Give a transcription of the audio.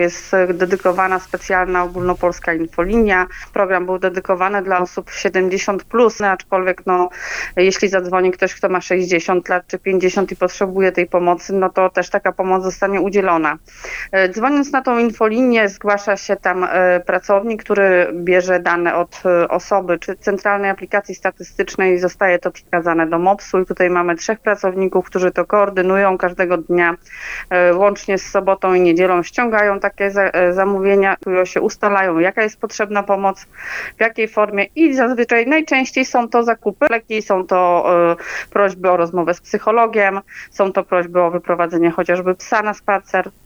Jest dedykowana specjalna ogólnopolska infolinia. Program był dedykowany dla osób 70+, aczkolwiek jeśli zadzwoni ktoś, kto ma 60 lat czy 50 i potrzebuje tej pomocy, to też taka pomoc zostanie udzielona. Dzwoniąc na tą infolinię, zgłasza się tam pracownik, który bierze dane od osoby czy centralnej aplikacji statystycznej, zostaje to przekazane do MOPS-u i tutaj mamy 3 pracowników, którzy to koordynują każdego dnia, łącznie z sobotą i niedzielą ściągają takie zamówienia, się ustalają, jaka jest potrzebna pomoc, w jakiej formie i zazwyczaj najczęściej są to zakupy leki, są to prośby o rozmowę z psychologiem, są to prośby o wyprowadzenie chociażby psa na spacer.